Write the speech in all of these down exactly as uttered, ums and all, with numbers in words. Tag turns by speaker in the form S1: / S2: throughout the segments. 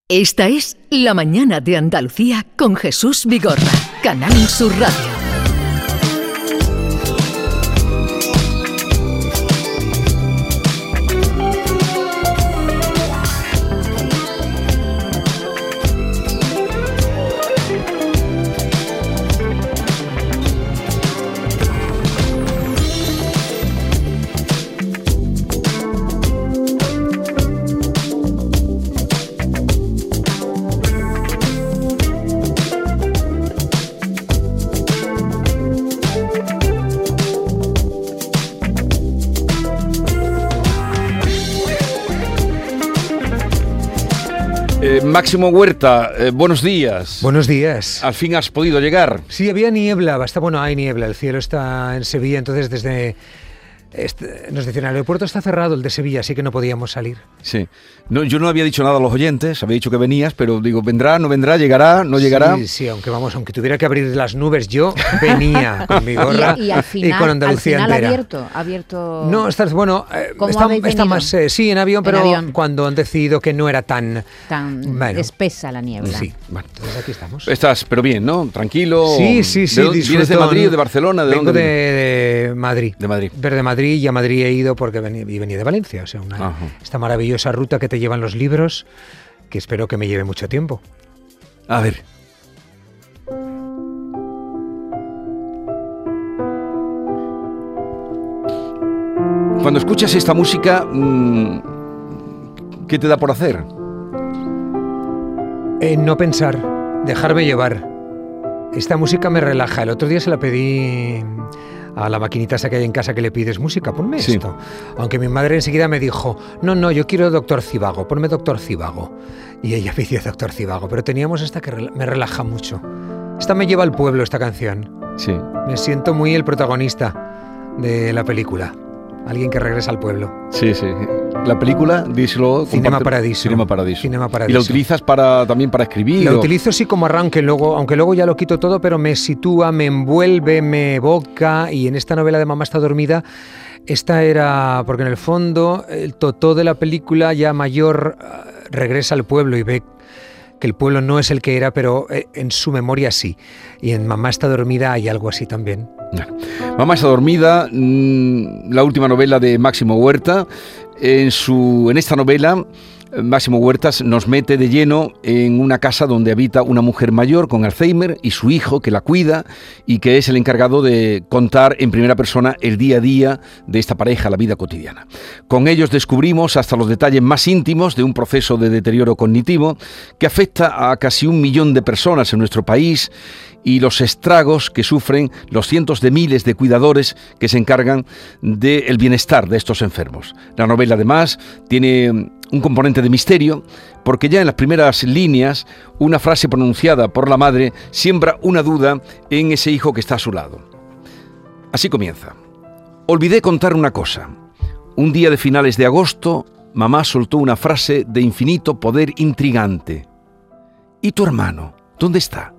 S1: Esta es La Mañana de Andalucía con Jesús Vigorra, Canal Sur Radio.
S2: Eh, Máximo Huerta, eh, buenos días.
S3: Buenos días.
S2: Al fin has podido llegar.
S3: Sí, había niebla, basta, bueno, hay niebla, el cielo está en Sevilla, entonces desde... Este, nos decían, el aeropuerto está cerrado, el de Sevilla, así que no podíamos salir.
S2: Sí. No, yo no había dicho nada a los oyentes, había dicho que venías, pero digo, ¿vendrá, no vendrá, llegará, no llegará?
S3: Sí, sí, aunque vamos, aunque tuviera que abrir las nubes, yo venía con mi gorra
S4: y, y, al final,
S3: y con Andalucía
S4: al final
S3: entera.
S4: abierto, abierto...
S3: No, estás, bueno, eh, está, está más, eh, sí, en avión,
S4: en
S3: pero
S4: avión.
S3: Cuando han decidido que no era tan...
S4: Tan
S3: bueno,
S4: espesa la niebla.
S3: Sí, bueno, entonces aquí estamos.
S2: Estás, pero bien, ¿no? Tranquilo.
S3: Sí, sí, sí.
S2: ¿De, ¿Vienes de Madrid, de Barcelona? ¿De
S3: Vengo
S2: dónde?
S3: De, de Madrid.
S2: De Madrid.
S3: Pero de Madrid, y a Madrid he ido porque venía, y venía de Valencia, o sea, una, esta maravillosa ruta que te llevan los libros, que espero que me lleve mucho tiempo.
S2: A ver. Cuando escuchas esta música, ¿qué te da por hacer?
S3: Eh, no pensar, dejarme llevar. Esta música me relaja. El otro día se la pedí a la maquinita esa que hay en casa que le pides música, ponme
S2: sí.
S3: esto. Aunque mi madre enseguida me dijo, no, no, yo quiero Doctor Zivago, ponme Doctor Zivago. Y ella pidió Doctor Zivago, pero teníamos esta que me relaja mucho. Esta me lleva al pueblo, esta canción.
S2: Sí.
S3: Me siento muy el protagonista de la película. Alguien que regresa al pueblo.
S2: Sí, sí. La película, díselo...
S3: Cinema Paradiso.
S2: Cinema Paradiso.
S3: Cinema Paradiso.
S2: ¿Y la utilizas para, también para escribir?
S3: La
S2: o?
S3: utilizo sí como arranque, luego, aunque luego ya lo quito todo, pero me sitúa, me envuelve, me evoca. Y en esta novela de Mamá está dormida, esta era... Porque en el fondo, el totó de la película, ya mayor, regresa al pueblo y ve que el pueblo no es el que era, pero en su memoria sí. Y en Mamá está dormida hay algo así también.
S2: Mamá está dormida, la última novela de Máximo Huerta. En, su, en esta novela, Máximo Huertas nos mete de lleno en una casa donde habita una mujer mayor con Alzheimer y su hijo que la cuida y que es el encargado de contar en primera persona el día a día de esta pareja, la vida cotidiana. Con ellos descubrimos hasta los detalles más íntimos de un proceso de deterioro cognitivo que afecta a casi un millón de personas en nuestro país y los estragos que sufren los cientos de miles de cuidadores que se encargan del bienestar de estos enfermos. La novela, además, tiene un componente de misterio, porque ya en las primeras líneas, una frase pronunciada por la madre siembra una duda en ese hijo que está a su lado. Así comienza. Olvidé contar una cosa. Un día de finales de agosto, mamá soltó una frase de infinito poder intrigante. ¿Y tu hermano? ¿Dónde está?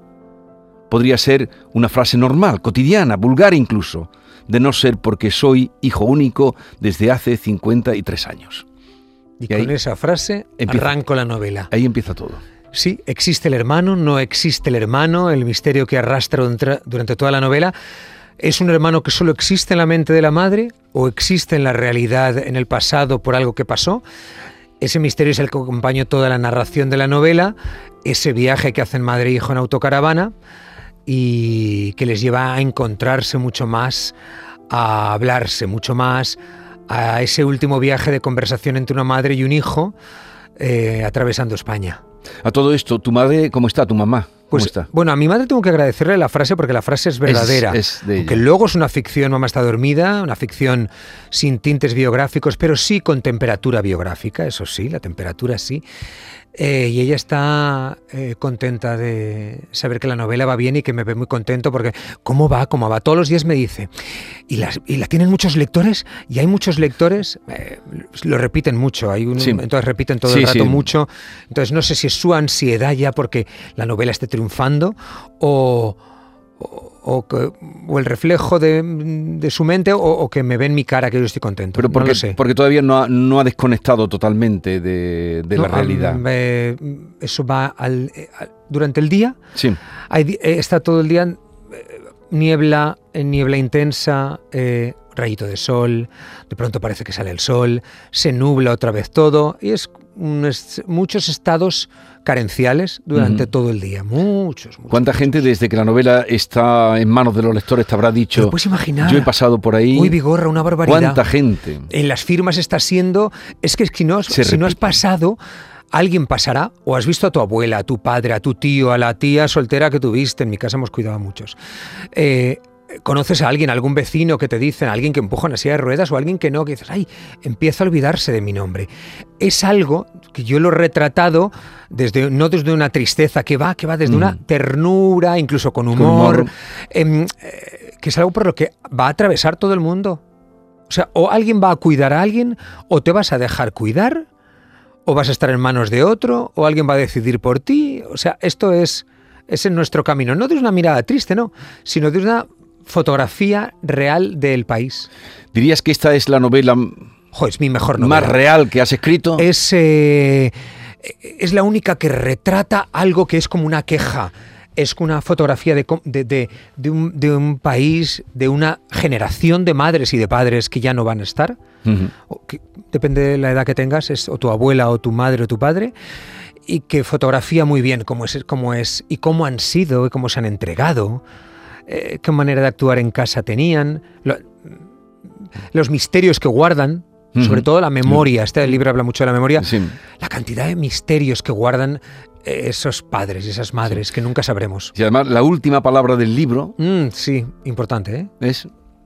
S2: Podría ser una frase normal, cotidiana, vulgar incluso, de no ser porque soy hijo único desde hace cincuenta y tres años.
S3: Y, y con esa frase empieza, arranco la novela.
S2: Ahí empieza todo.
S3: Sí, existe el hermano, no existe el hermano, el misterio que arrastra durante toda la novela. ¿Es un hermano que solo existe en la mente de la madre o existe en la realidad, en el pasado, por algo que pasó? Ese misterio es el que acompaña toda la narración de la novela, ese viaje que hacen madre e hijo en autocaravana, y que les lleva a encontrarse mucho más, a hablarse mucho más, a ese último viaje de conversación entre una madre y un hijo eh, atravesando España.
S2: A todo esto, ¿tu madre cómo está? ¿Tu mamá? ¿Cómo
S3: pues,
S2: está?
S3: Bueno, a mi madre tengo que agradecerle la frase porque la frase es verdadera.
S2: Es, es de
S3: Aunque
S2: ella.
S3: Luego es una ficción, Mamá está dormida, una ficción sin tintes biográficos, pero sí con temperatura biográfica, eso sí, la temperatura sí. Eh, y ella está eh, contenta de saber que la novela va bien y que me ve muy contento porque ¿cómo va? ¿Cómo va? Todos los días me dice, ¿y, las, y la tienen muchos lectores? ¿Y hay muchos lectores? Eh, lo repiten mucho, hay un,
S2: sí.
S3: entonces repiten todo
S2: sí,
S3: el rato
S2: sí.
S3: mucho. Entonces no sé si es su ansiedad ya porque la novela esté triunfando o... o, o, que, o el reflejo de, de su mente o, o que me ve en mi cara que yo estoy contento.
S2: Pero porque,
S3: no lo sé.
S2: porque todavía no ha, no ha desconectado totalmente de, de
S3: No,
S2: la realidad.
S3: eh, eso va al, eh, durante el día.
S2: Sí.
S3: Hay, eh, está todo el día eh, niebla, eh, niebla intensa, eh, rayito de sol, de pronto parece que sale el sol, se nubla otra vez todo y es, un, es muchos estados carenciales durante uh-huh. todo el día, muchos, muchos.
S2: ¿Cuánta
S3: muchos.
S2: gente desde que la novela está en manos de los lectores te habrá dicho?
S3: ¿Te puedes imaginar?
S2: Yo he pasado por ahí.
S3: Uy, Vigorra, una barbaridad.
S2: ¿Cuánta gente?
S3: En las firmas está siendo, es que si no, si no has pasado, alguien pasará, o has visto a tu abuela, a tu padre, a tu tío, a la tía soltera que tuviste. En mi casa hemos cuidado a muchos. Eh, ¿Conoces a alguien, algún vecino que te dicen, alguien que empuja una silla de ruedas o alguien que no, que dices, ay, empieza a olvidarse de mi nombre? Es algo que yo lo he retratado desde, no desde una tristeza, que va, que va desde mm. una ternura, incluso con humor, con humor. Eh, eh, que es algo por lo que va a atravesar todo el mundo. O sea, o alguien va a cuidar a alguien, o te vas a dejar cuidar, o vas a estar en manos de otro, o alguien va a decidir por ti. O sea, esto es, es en nuestro camino, no desde una mirada triste, no, sino desde una fotografía real del país.
S2: ¿Dirías que esta es la novela
S3: jo, es mi mejor novela.
S2: más real que has escrito?
S3: Es, eh, es la única que retrata algo que es como una queja. Es una fotografía de, de, de, de, un, de un país, de una generación de madres y de padres que ya no van a estar. Uh-huh. O que, depende de la edad que tengas, es o tu abuela o tu madre o tu padre. Y que fotografía muy bien cómo es, cómo es y cómo han sido y cómo se han entregado. Eh, qué manera de actuar en casa tenían, lo, los misterios que guardan, uh-huh. sobre todo la memoria, este libro habla mucho de la memoria, sí. la cantidad de misterios que guardan eh, esos padres y esas madres sí. que nunca sabremos.
S2: Y además la última palabra del libro
S3: mm, sí, importante, ¿eh?
S2: es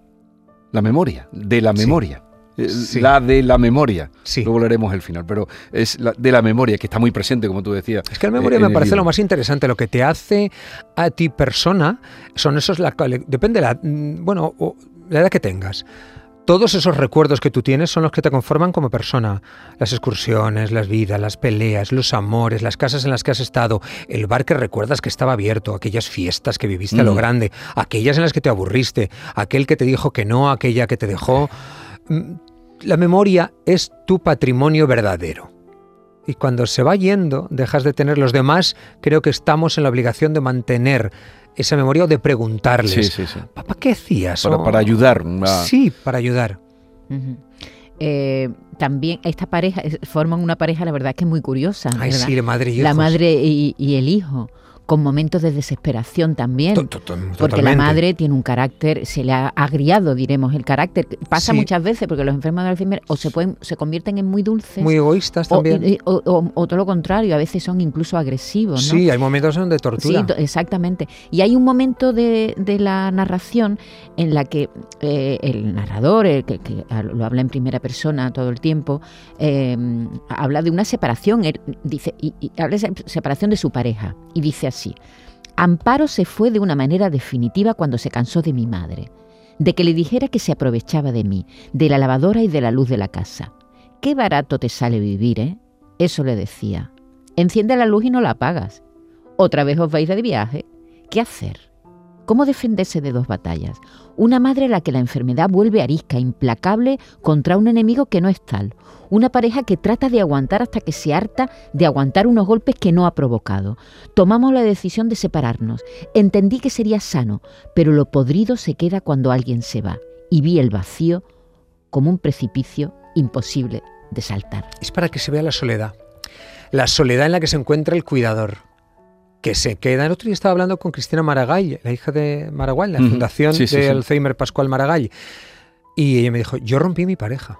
S2: la memoria, de la memoria. Sí.
S3: Sí.
S2: La de la memoria.
S3: Sí.
S2: Luego leeremos el final, pero es la de la memoria, que está muy presente, como tú decías.
S3: Es que la memoria eh, me parece lo más interesante. Lo que te hace a ti persona son esos... La, depende de la... Bueno, o, la edad que tengas. Todos esos recuerdos que tú tienes son los que te conforman como persona. Las excursiones, las vidas, las peleas, los amores, las casas en las que has estado, el bar que recuerdas que estaba abierto, aquellas fiestas que viviste mm. a lo grande, aquellas en las que te aburriste, aquel que te dijo que no, aquella que te dejó... La memoria es tu patrimonio verdadero. Y cuando se va yendo, dejas de tener los demás, creo que estamos en la obligación de mantener esa memoria o de preguntarles,
S2: sí, sí, sí.
S3: ¿papá qué hacías?
S2: Para,
S3: o...
S2: para ayudar. A...
S3: Sí, para ayudar.
S4: Uh-huh. Eh, también esta pareja, forman una pareja, la verdad es que es muy curiosa.
S3: Ay,
S4: ¿verdad?
S3: sí, la madre y hijos.
S4: La madre y, y el hijo. Con momentos de desesperación también,
S3: Totalmente.
S4: porque la madre tiene un carácter, se le ha agriado, diremos, el carácter. Pasa sí. muchas veces porque los enfermos de Alzheimer o se pueden, se convierten en muy dulces,
S3: muy egoístas
S4: o,
S3: también,
S4: o, o, o todo lo contrario, a veces son incluso agresivos, ¿no?
S3: Sí, hay momentos de tortura.
S4: Sí, exactamente. Y hay un momento de, de la narración en la que eh, el narrador, el que, que lo habla en primera persona todo el tiempo, eh, habla de una separación. Él dice y, y habla de separación de su pareja y dice así: Amparo se fue de una manera definitiva cuando se cansó de mi madre, de que le dijera que se aprovechaba de mí, de la lavadora y de la luz de la casa. Qué barato te sale vivir, ¿eh? Eso le decía. Enciende la luz y no la apagas. Otra vez os vais de viaje. ¿Qué hacer? ¿Cómo defenderse de dos batallas? Una madre a la que la enfermedad vuelve arisca, implacable contra un enemigo que no es tal. Una pareja que trata de aguantar hasta que se harta de aguantar unos golpes que no ha provocado. Tomamos la decisión de separarnos. Entendí que sería sano, pero lo podrido se queda cuando alguien se va. Y vi el vacío como un precipicio imposible de saltar.
S3: Es para que se vea la soledad. La soledad en la que se encuentra el cuidador. Que se queda. El otro día estaba hablando con Cristina Maragall, la hija de Maragall, la uh-huh. fundación sí, sí, de sí. Alzheimer Pascual Maragall. Y ella me dijo, yo rompí mi pareja.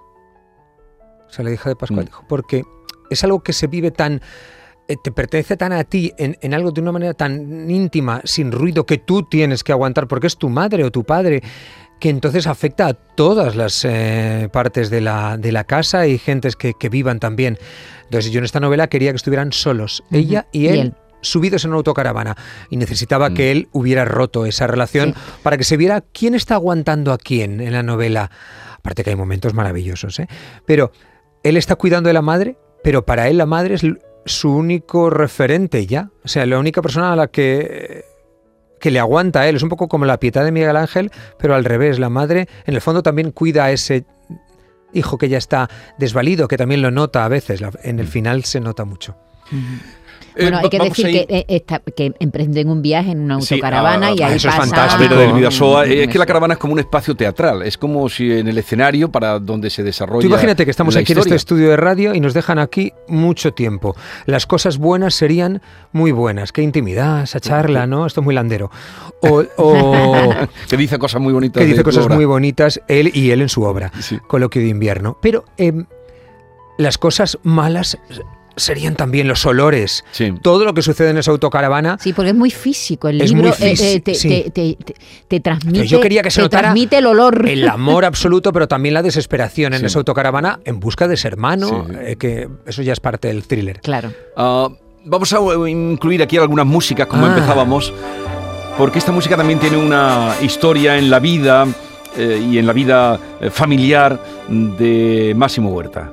S3: O sea, la hija de Pascual uh-huh. dijo, porque es algo que se vive tan, eh, te pertenece tan a ti, en, en algo de una manera tan íntima, sin ruido, que tú tienes que aguantar, porque es tu madre o tu padre, que entonces afecta a todas las eh, partes de la, de la casa y gentes que, que vivan también. Entonces yo en esta novela quería que estuvieran solos, uh-huh. ella y él. Y él. Subidos en una autocaravana, y necesitaba mm. que él hubiera roto esa relación sí. para que se viera quién está aguantando a quién en la novela. Aparte que hay momentos maravillosos, ¿eh? Pero él está cuidando de la madre, pero para él la madre es su único referente ya. O sea, la única persona a la que que le aguanta a él. Es un poco como la Pietà de Miguel Ángel, pero al revés. La madre, en el fondo, también cuida a ese hijo que ya está desvalido, que también lo nota a veces. En el final se nota mucho.
S4: Bueno,
S2: Eh,
S4: hay que
S2: vamos
S4: decir
S2: a ir-
S4: que, eh, esta- que emprenden un viaje en una
S2: Sí,
S4: autocaravana
S2: ah,
S4: y
S2: ah,
S4: ahí
S3: eso es
S4: pasa...
S3: fantástico.
S2: Pero del Vidasoa, eh, es que la
S4: Eso.
S2: caravana es como un espacio teatral, es como si en el escenario para donde se desarrolla.
S3: Tú imagínate que estamos
S2: la
S3: aquí en este
S2: historia.
S3: estudio de radio y nos dejan aquí mucho tiempo. Las cosas buenas serían muy buenas. Qué intimidad, esa charla, ¿no? Esto es muy landero. O, o
S2: Que dice cosas muy bonitas.
S3: que dice
S2: de tu
S3: cosas
S2: obra.
S3: muy bonitas, él y él en su obra,
S2: Sí.
S3: Coloquio de invierno. Pero em, las cosas malas serían también los olores.
S2: Sí.
S3: Todo lo que sucede en esa autocaravana.
S4: Sí, porque es muy físico. El
S3: Es
S4: libro
S3: muy
S4: eh, eh,
S3: físico,
S4: te,
S3: sí.
S4: te, te, te- te transmite,
S3: Yo quería que se
S4: te
S3: notara
S4: transmite el olor.
S3: El amor absoluto, pero también la desesperación en
S2: Sí.
S3: esa autocaravana en busca de ese hermano,
S2: Sí.
S3: eh, que eso ya es parte del thriller.
S4: Claro.
S2: Ah, vamos a eh, incluir aquí algunas músicas como
S3: Ah.
S2: empezábamos, porque esta música también tiene una historia en la vida eh, y en la vida eh, familiar de Máximo Huerta.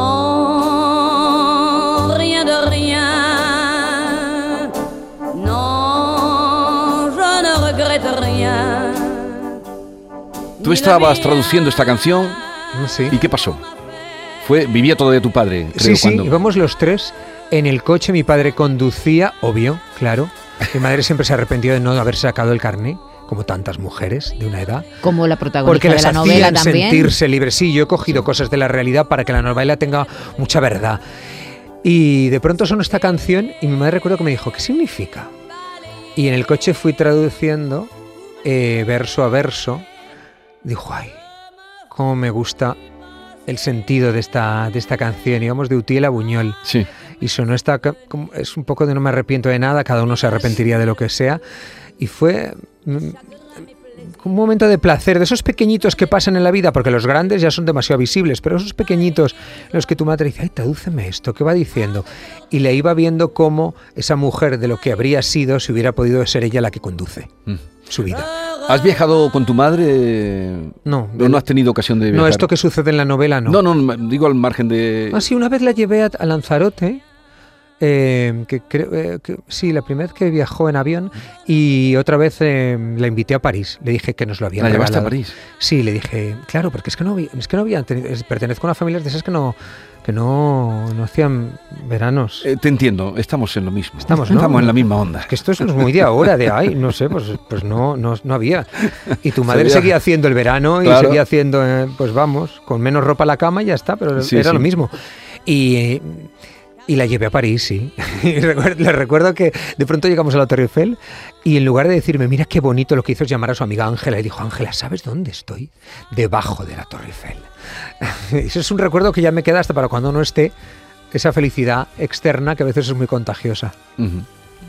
S5: Non, rien de rien. Non, je ne regrette rien.
S2: Tú estabas traduciendo esta canción
S3: Sí,
S2: y ¿qué pasó? Fue, vivía todavía tu padre, creo,
S3: sí, sí,
S2: cuando...
S3: íbamos los tres en el coche, mi padre conducía, obvio, claro. Mi madre siempre se arrepintió de no haber sacado el carné, como tantas mujeres de una edad.
S4: Como la protagonista
S3: Porque
S4: de
S3: las
S4: la novela
S3: hacían
S4: también.
S3: sentirse libres. Sí, yo he cogido cosas de la realidad para que la novela tenga mucha verdad. Y de pronto sonó esta canción y mi madre recuerdo que me dijo, ¿qué significa? Y en el coche fui traduciendo eh, verso a verso. Dijo, ay, cómo me gusta el sentido de esta, de esta canción. Íbamos de Utiel a Buñol.
S2: Sí.
S3: Y sonó esta, ca- como- es un poco de no me arrepiento de nada, cada uno se arrepentiría de lo que sea. Y fue mm, un momento de placer, de esos pequeñitos que pasan en la vida, porque los grandes ya son demasiado visibles, pero esos pequeñitos en los que tu madre dice, ay, tradúceme esto, ¿qué va diciendo? Y le iba viendo cómo esa mujer de lo que habría sido, si hubiera podido ser ella la que conduce
S2: Mm.
S3: su vida.
S2: ¿Has viajado con tu madre?
S3: No,
S2: ¿O no has tenido ocasión de viajar?
S3: no, esto que sucede en la novela no.
S2: No, no, digo al margen de...
S3: Ah, sí, una vez la llevé a, a Lanzarote, eh, que creo eh, que sí, la primera vez que viajó en avión, y otra vez eh, la invité a París. Le dije que nos lo habían
S2: ¿La llevaste a
S3: regalado.
S2: París?
S3: Sí, le dije, claro, porque es que no había, es que no había tenido- es- pertenezco a una familia de esas que no que no, no hacían veranos.
S2: Eh, te entiendo, estamos en lo mismo.
S3: Estamos, ¿no?
S2: Estamos en la misma onda.
S3: Que esto es muy de ahora, de ay, no sé, pues, pues no, no, no había. Y tu madre
S2: Sabía.
S3: seguía haciendo el verano y
S2: Claro.
S3: seguía haciendo, eh, pues vamos, con menos ropa a la cama y ya está, pero
S2: Sí,
S3: era
S2: sí.
S3: lo mismo. Y, eh, y la llevé a París, sí. Y recuerdo- le recuerdo que de pronto llegamos a la Torre Eiffel y en lugar de decirme, mira qué bonito, lo que hizo es llamar a su amiga Ángela y dijo, Ángela, ¿sabes dónde estoy? Debajo de la Torre Eiffel. Eso es un recuerdo que ya me queda hasta para cuando no esté, esa felicidad externa que a veces es muy contagiosa.
S2: Ujú.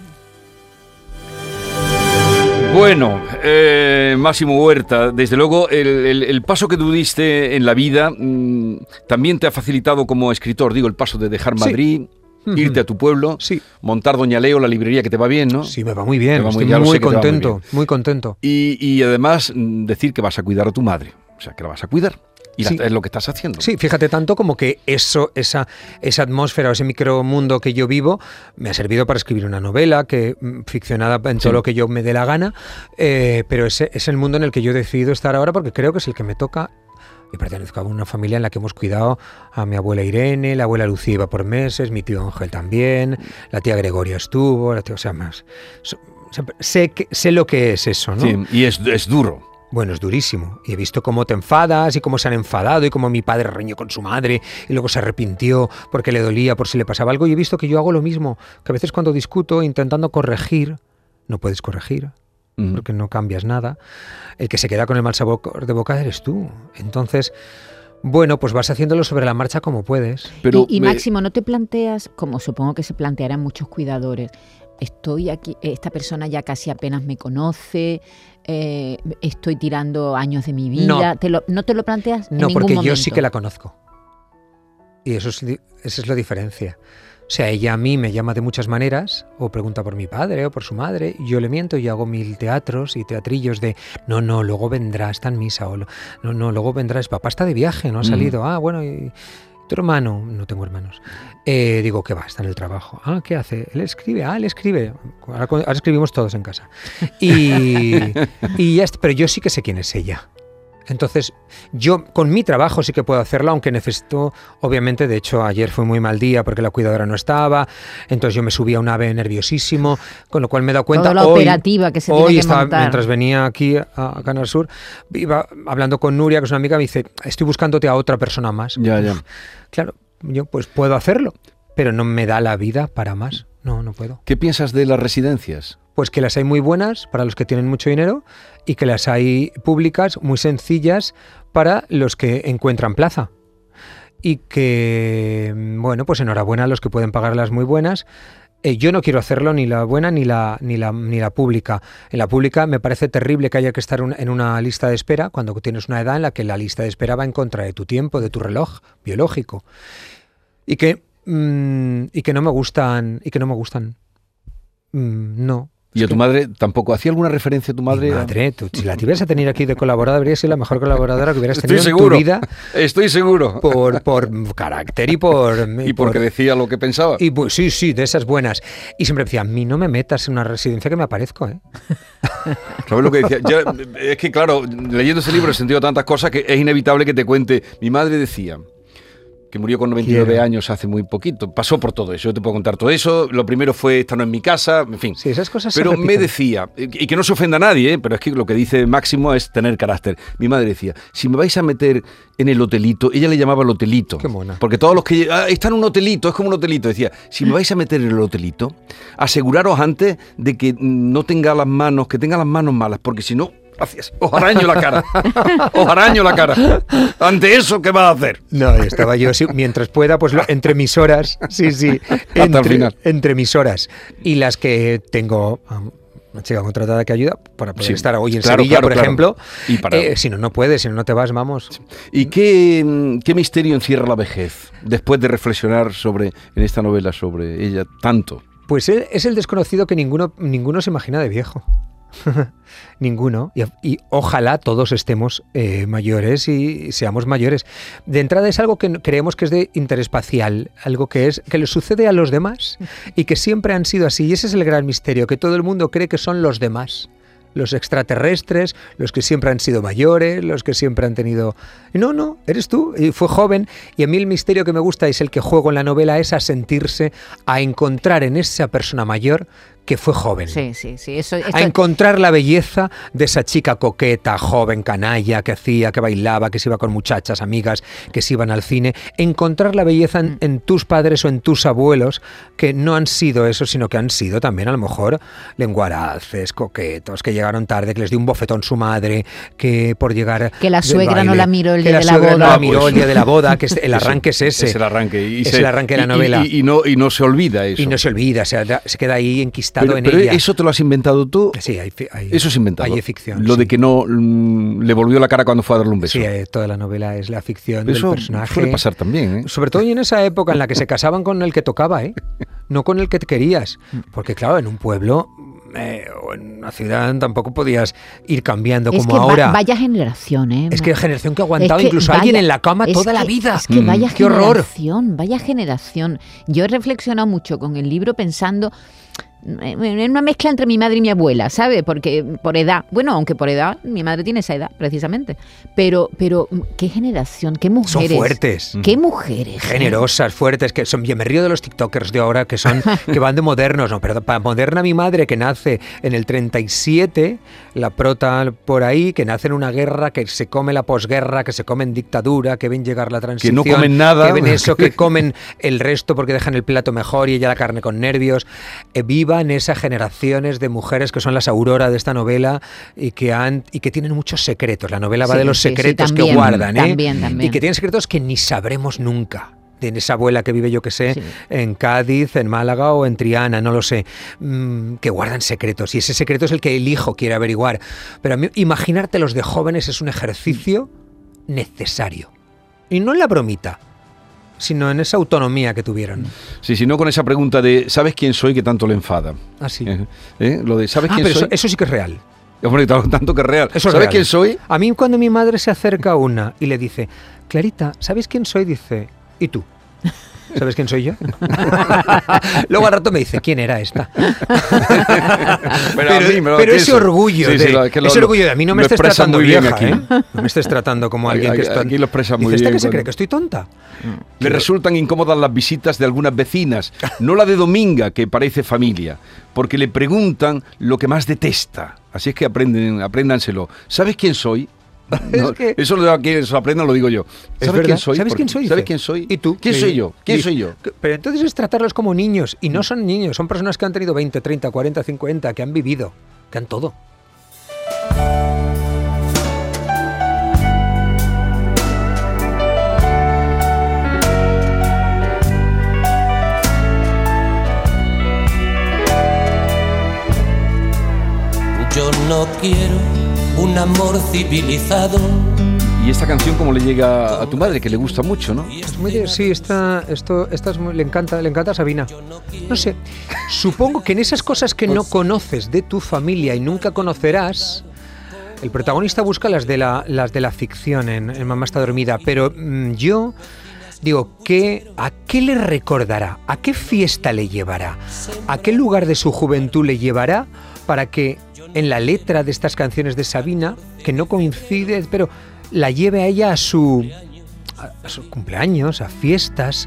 S2: Bueno, eh, Máximo Huerta, desde luego el, el- el paso que tú diste en la vida mm, también te ha facilitado como escritor, digo, el paso de dejar
S3: Sí.
S2: Madrid,
S3: Ujú.
S2: irte a tu pueblo,
S3: Sí.
S2: montar Doña Leo, la librería que te va bien, ¿no?
S3: Sí, me va muy bien,
S2: Te va muy-
S3: estoy
S2: ya lo
S3: muy,
S2: sé que te va muy
S3: contento,
S2: bien.
S3: muy contento.
S2: Y, y además mm, decir que vas a cuidar a tu madre, o sea, que la vas a cuidar. Y la-
S3: Sí.
S2: es lo que estás haciendo.
S3: Sí, fíjate tanto como que eso, esa, esa atmósfera o ese micromundo que yo vivo me ha servido para escribir una novela que mm, ficcionada en todo
S2: Sí.
S3: lo que yo me dé la gana, eh, pero ese es el mundo en el que yo he decidido estar ahora porque creo que es el que me toca. Y pertenezco a una familia en la que hemos cuidado a mi abuela Irene, la abuela Lucía iba por meses, mi tío Ángel también, la tía Gregoria estuvo, la tía, o sea, más. So- siempre- sé, que, sé lo que es eso, ¿no?
S2: Sí, y es, es duro.
S3: Bueno, es durísimo. Y he visto cómo te enfadas y cómo se han enfadado y cómo mi padre reñó con su madre y luego se arrepintió porque le dolía por si le pasaba algo. Y he visto que yo hago lo mismo, que a veces cuando discuto intentando corregir, no puedes corregir
S2: Ujú.
S3: porque no cambias nada. El que se queda con el mal sabor de boca eres tú. Entonces, bueno, pues vas haciéndolo sobre la marcha como puedes.
S2: Pero
S4: y, y
S2: me-
S4: Máximo, ¿no te planteas, como supongo que se plantearán muchos cuidadores, estoy aquí, esta persona ya casi apenas me conoce, eh, estoy tirando años de mi vida?
S3: No.
S4: ¿Te lo- ¿No te lo planteas en
S3: No,
S4: ningún
S3: porque
S4: momento?
S3: yo sí que la conozco. Y eso es, di- esa es la diferencia. O sea, ella a mí me llama de muchas maneras, o pregunta por mi padre o por su madre, y yo le miento y hago mil teatros y teatrillos de no, no, luego vendrá, está en misa, o lo- no, no, luego vendrá, es papá está de viaje, no ha
S2: Ujú.
S3: salido, ah, bueno, y ¿Tu hermano? No tengo hermanos. Eh, digo, ¿qué va? Está en el trabajo. Ah, ¿qué hace? Él escribe. Ah, él escribe. Ahora, ahora escribimos todos en casa. Y, y ya está, pero yo sí que sé quién es ella. Entonces, yo con mi trabajo sí que puedo hacerlo, aunque necesito, obviamente, de hecho, ayer fue muy mal día porque la cuidadora no estaba, entonces yo me subí a un ave nerviosísimo, con lo cual me he dado cuenta...
S4: Toda la
S3: hoy,
S4: operativa que se
S3: hoy
S4: tiene que
S3: estaba,
S4: montar.
S3: mientras venía aquí a, a Canal Sur, iba hablando con Nuria, que es una amiga, me dice, estoy buscándote a otra persona más.
S2: Ya, ya.
S3: Claro, yo pues puedo hacerlo, pero no me da la vida para más. No, no puedo.
S2: ¿Qué piensas de las residencias?
S3: Pues que las hay muy buenas para los que tienen mucho dinero y que las hay públicas muy sencillas para los que encuentran plaza. Y que, bueno, pues enhorabuena a los que pueden pagar las muy buenas. Eh, yo no quiero hacerlo ni la buena ni la, ni la, ni la pública. En la pública me parece terrible que haya que estar un, en una lista de espera cuando tienes una edad en la que la lista de espera va en contra de tu tiempo, de tu reloj biológico. Y que, mmm, y que no me gustan, y que no me gustan. Mm, no.
S2: ¿Y a tu madre tampoco? ¿Hacía alguna referencia a tu madre?
S3: Mi madre, tú, si la tuvieras a tener aquí de colaboradora, habría sido la mejor colaboradora que hubieras
S2: Estoy
S3: tenido
S2: seguro,
S3: en tu vida.
S2: Estoy seguro.
S3: Por, por carácter y por...
S2: Y porque
S3: por,
S2: decía lo que pensaba.
S3: Y pues, sí, sí, de esas buenas. Y siempre decía, a mí no me metas en una residencia que me aparezco, ¿eh?
S2: ¿Sabes lo que decía? Ya, es que claro, leyendo ese libro he sentido tantas cosas que es inevitable que te cuente. Mi madre decía... que murió con noventa y nueve
S3: Quiero.
S2: años hace muy poquito. Pasó por todo eso. Yo te puedo contar todo eso. Lo primero fue, esta no es mi casa, en fin.
S3: Sí, esas cosas se
S2: Pero me
S3: repiten.
S2: decía, y que no se ofenda a nadie, ¿eh? Pero es que lo que dice Máximo es tener carácter. Mi madre decía, si me vais a meter en el hotelito, ella le llamaba el hotelito.
S3: Qué mona.
S2: Porque todos los que ah, están en un hotelito, es como un hotelito. Decía, si me vais a meter en el hotelito, aseguraros antes de que no tenga las manos, que tenga las manos malas, porque si no... Gracias. Os araño la cara. Os araño la cara. Ante eso, ¿qué vas a hacer?
S3: No, estaba yo, sí, mientras pueda, pues lo- entre mis horas, sí, sí,
S2: Hasta el
S3: entre,
S2: final.
S3: entre mis horas y las que tengo um, una chica contratada que ayuda para poder
S2: Sí,
S3: estar hoy en
S2: claro,
S3: Sevilla,
S2: claro,
S3: por
S2: claro.
S3: ejemplo.
S2: Y para-
S3: Eh, si no, no puedes, si no, no te vas, vamos.
S2: ¿Y qué, qué misterio encierra la vejez? Después de reflexionar sobre en esta novela sobre ella tanto.
S3: Pues él es el desconocido que ninguno, ninguno se imagina de viejo. Ninguno. Y, y ojalá todos estemos eh, mayores y seamos mayores. De entrada es algo que no- creemos que es de interespacial, algo que es que le sucede a los demás y que siempre han sido así. Y ese es el gran misterio, que todo el mundo cree que son los demás. Los extraterrestres, los que siempre han sido mayores, los que siempre han tenido... No, no, eres tú. Y fue joven. Y a mí el misterio que me gusta es el que juego en la novela, es a sentirse, a encontrar en esa persona mayor que fue joven.
S4: Sí, sí, sí. Eso, esto-
S3: A encontrar la belleza de esa chica coqueta, joven, canalla, que hacía, que bailaba, que se iba con muchachas, amigas, que se iban al cine. Encontrar la belleza en, en tus padres o en tus abuelos, que no han sido eso, sino que han sido también a lo mejor lenguaraces, coquetos, que llegaron tarde, que les dio un bofetón su madre, que por llegar...
S4: Que la
S3: del
S4: suegra no
S3: baile,
S4: la miró el
S3: que
S4: día
S3: la
S4: de la
S3: suegra no
S4: boda.
S3: la miró
S2: Pues-
S3: el día de la boda, que es- el arranque es ese.
S2: Es el arranque. Y
S3: Es
S2: se-
S3: el arranque de la
S2: y-
S3: novela.
S2: Y, y no, y no se olvida eso.
S3: Y no se olvida, se, se queda ahí enquistado
S2: pero,
S3: en
S2: pero
S3: ella.
S2: eso te lo has inventado tú.
S3: Sí, hay, fi- hay-
S2: Eso es inventado.
S3: Hay ficción.
S2: Lo
S3: sí.
S2: de que no mm, le volvió la cara cuando fue a darle un beso.
S3: Sí, eh, toda la novela es la ficción
S2: Eso
S3: del personaje.
S2: suele pasar también, ¿eh?
S3: Sobre todo en esa época en la que se casaban con el que tocaba, ¿eh? No con el que te querías. Porque claro, en un pueblo eh, o en una ciudad tampoco podías ir cambiando
S4: es
S3: como
S4: que va-
S3: ahora.
S4: vaya generación, ¿eh?
S3: Es que generación que ha aguantado
S4: Es que
S3: incluso
S4: vaya-
S3: alguien en la cama
S4: es
S3: toda la
S4: que-
S3: vida.
S4: Es que
S2: Mm.
S4: vaya
S3: ¡Qué horror!
S4: generación, vaya generación. Yo he reflexionado mucho con el libro pensando en una mezcla entre mi madre y mi abuela, ¿sabe? Porque por edad, bueno, aunque por edad, mi madre tiene esa edad, precisamente. Pero, pero qué generación, qué
S3: Son
S4: mujeres.
S3: fuertes.
S4: Qué mujeres. ¿eh?
S3: Generosas, fuertes, que son, yo me río de los tiktokers de ahora que son, que van de modernos, no, pero para moderna mi madre que nace en el treinta y siete, la prota por ahí, que nace en una guerra, que se come la posguerra, que se come en dictadura, que ven llegar la transición.
S2: no comen nada.
S3: Que ven eso, que comen el resto porque dejan el plato mejor y ella la carne con nervios. Eh, vivan esas generaciones de mujeres que son las Aurora de esta novela y que han y que tienen muchos secretos. La novela va
S4: Sí,
S3: de los
S4: sí, sí,
S3: secretos
S4: también,
S3: que guardan, ¿eh?
S4: también, también.
S3: Y que tienen secretos que ni sabremos nunca. De esa abuela que vive, yo que sé,
S4: Sí.
S3: en Cádiz, en Málaga o en Triana, no lo sé, mm, que guardan secretos. Y ese secreto es el que el hijo quiere averiguar. Pero a mí, imaginártelos de jóvenes es un ejercicio necesario. Y no en la bromita, sino en esa autonomía que tuvieron.
S2: Sí, si no con esa pregunta de ¿sabes quién soy que tanto le enfada?
S3: Así.
S2: ¿Eh? ¿Eh? Lo de ¿sabes
S3: Ah,
S2: quién
S3: pero
S2: soy?
S3: eso, eso sí que es real.
S2: Hombre, tanto que es real.
S3: Eso es
S2: ¿Sabes
S3: real.
S2: quién soy?
S3: A mí cuando mi madre se acerca a una y le dice, Clarita, ¿sabes quién soy? Dice, ¿Y tú? ¿Sabes quién soy yo? Luego al rato me dice, ¿quién era esta? pero
S2: a mí me lo
S3: pero ese
S2: pienso.
S3: orgullo,
S2: Sí,
S3: de,
S2: sí, lo- es que lo-
S3: ese orgullo de a mí no me
S2: lo
S3: estés
S2: expresa
S3: tratando
S2: muy bien
S3: vieja,
S2: aquí.
S3: ¿eh? No me estés tratando como alguien que
S2: Aquí-
S3: está...
S2: aquí lo expresa muy
S3: Dice, ¿esta
S2: bien
S3: que se
S2: cuando-
S3: cree que estoy tonta?
S2: Le resultan incómodas las visitas de algunas vecinas, no la de Dominga, que parece familia, porque le preguntan lo que más detesta. Así es que aprenden, apréndanselo. ¿Sabes quién soy? No,
S3: que-
S2: Eso lo de que eso aprendan lo digo yo.
S3: Es
S2: ¿Sabes
S3: verdad.
S2: quién soy?
S3: ¿Sabes
S2: Porque-
S3: quién soy?
S2: ¿Sabes
S3: Dice.
S2: quién soy?
S3: ¿Y tú?
S2: ¿Quién
S3: Le
S2: soy
S3: digo,
S2: yo? ¿Quién
S3: y-
S2: soy yo?
S3: Pero entonces es tratarlos como niños, y no son niños, son personas que han tenido veinte, treinta, cuarenta, cincuenta, que han vivido, que han todo.
S6: Yo no quiero un amor civilizado.
S2: Y esta canción como le llega a tu madre, que le gusta mucho, ¿no?
S3: Es muy de- sí, esta, esto, esta es muy- le encanta, le encanta a Sabina. No sé, supongo que en esas cosas que no conoces de tu familia y nunca conocerás, el protagonista busca las de la, las de la ficción en, en Mamá está dormida, pero mm, yo digo, ¿qué, ¿a qué le recordará? ¿A qué fiesta le llevará? ¿A qué lugar de su juventud le llevará para que en la letra de estas canciones de Sabina, que no coincide, pero la lleve a ella a su, a, a sus cumpleaños, a fiestas?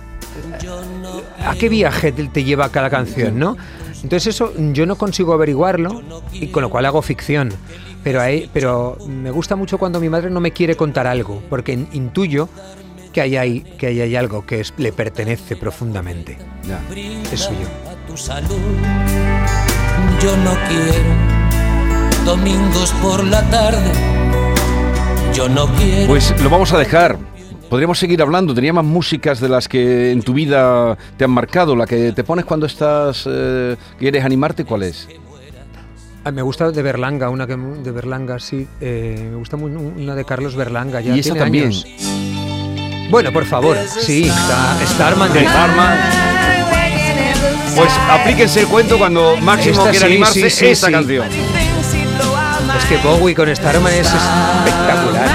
S3: ¿A qué viaje te, te lleva cada canción, no? Entonces eso yo no consigo averiguarlo, y con lo cual hago ficción. Pero, hay, pero me gusta mucho cuando mi madre no me quiere contar algo, porque in- intuyo que hay, ahí, que hay, hay algo que es, le pertenece profundamente.
S2: Ya.
S3: Es suyo.
S6: A tu salud. Yo no quiero domingos por la tarde. Yo no quiero.
S2: Pues lo vamos a dejar. Podríamos seguir hablando. Tenía más músicas de las que en tu vida te han marcado. La que te pones cuando estás, eh, quieres animarte, ¿cuál es?
S3: Ah, me gusta de Berlanga, una que de Berlanga, sí. Eh, me gusta muy, una de Carlos Berlanga. Ya
S2: Y esa
S3: tiene
S2: también.
S3: años. Bueno, por favor, sí, está Starman de
S2: De Starman. Pues aplíquense el cuento cuando Máximo
S3: Esta
S2: quiera
S3: sí,
S2: animarse,
S3: sí, sí,
S2: esta
S3: sí.
S2: canción.
S3: Es que Bowie con Starman es espectacular.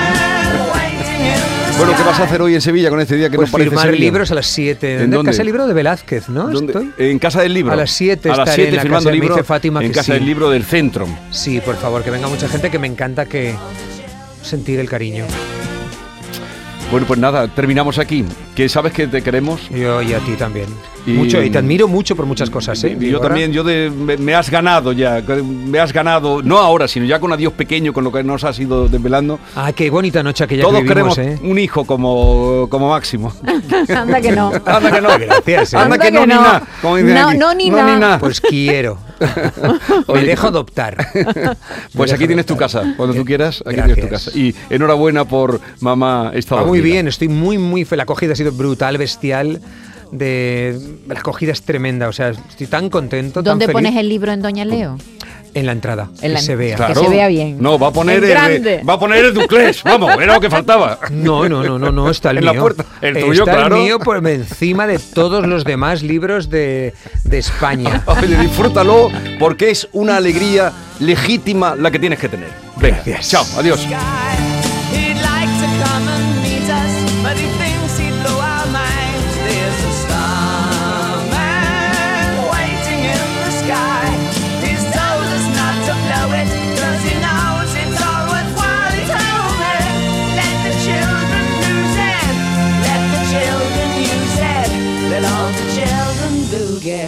S2: Bueno, ¿qué vas a hacer hoy en Sevilla con este día que
S3: Pues
S2: nos parece
S3: firmar
S2: Sevilla?
S3: libros a las siete.
S2: ¿En dónde?
S3: Casa del Libro de Velázquez, ¿no?
S2: ¿Dónde?
S3: Estoy.
S2: En Casa del Libro.
S3: A las siete
S2: A las
S3: estaré
S2: siete
S3: en la
S2: firmando
S3: casa, me
S2: libro
S3: dice Fátima
S2: en
S3: que
S2: Casa
S3: sí.
S2: del Libro del Centro.
S3: Sí, por favor, que venga mucha gente, que me encanta que sentir el cariño.
S2: Bueno, pues nada, terminamos aquí. Que sabes que te queremos.
S3: Yo y a ti también.
S2: Y-
S3: Mucho, y te admiro mucho por muchas cosas, ¿eh?
S2: Y yo
S3: Vigorra.
S2: también, yo de, me, me has ganado ya, me has ganado, no ahora, sino ya con Adiós Pequeño, con lo que nos has ido desvelando.
S3: Ah, qué bonita noche aquella
S2: Todos
S3: que vivimos,
S2: queremos
S3: ¿eh?
S2: un hijo como, como Máximo.
S4: Anda que no.
S2: Anda que no.
S3: Gracias, ¿eh?
S2: Anda que no, ni nada. como dicen
S4: No,
S2: aquí.
S4: no, ni nada.
S3: Pues quiero. Me dejo adoptar.
S2: Pues
S3: Me
S2: aquí
S3: dejo
S2: tienes tu
S3: adoptar.
S2: casa, cuando tú quieras, aquí
S3: Gracias.
S2: tienes tu casa. Y enhorabuena por Mamá está
S3: Va muy
S2: dormida.
S3: bien, estoy muy, muy feliz. La acogida ha sido brutal, bestial. De... La acogida es tremenda, o sea, estoy tan contento,
S4: ¿Dónde
S3: tan feliz.
S4: pones el libro en Doña Leo?
S3: En la entrada,
S4: En
S3: que
S4: la-
S3: se vea.
S4: Claro. Que se vea bien.
S2: No, va a poner
S4: En
S2: el,
S4: grande.
S2: va a poner el Duclés, vamos, era lo que faltaba.
S3: No, no, no, no, no, está el
S2: En
S3: mío.
S2: la puerta. El tuyo,
S3: está
S2: claro.
S3: el mío por encima de todos los demás libros de, de España.
S2: Oye, disfrútalo porque es una alegría legítima la que tienes que tener. Venga,
S3: Gracias.
S2: chao, adiós.
S7: He'd like to come and meet us, but he thinks he'd blow our minds. There's a starman waiting in the sky. He's told us not to blow it, cause he knows it's all worthwhile. He told me, let the children lose it, let the children use it, let all the children boogie.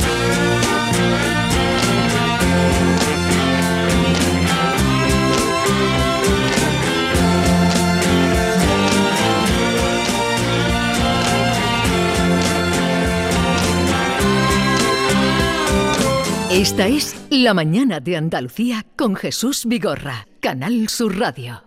S1: Esta es La Mañana de Andalucía con Jesús Vigorra, Canal Sur Radio.